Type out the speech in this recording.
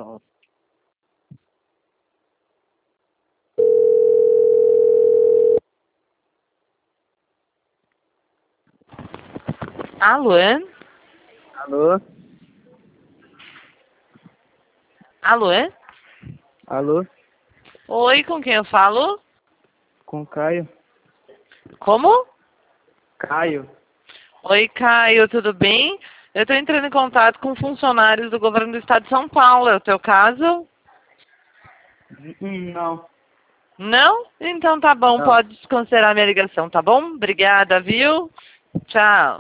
Nossa. Alô? Alô? Alô? Alô? Oi, com quem eu falo? Com Caio? Como? Caio? Oi, Caio, tudo bem? Eu estou entrando em contato com funcionários do governo do estado de São Paulo. É o teu caso? Não. Não? Então tá bom, Não. pode desconsiderar minha ligação, tá bom? Obrigada, viu? Tchau.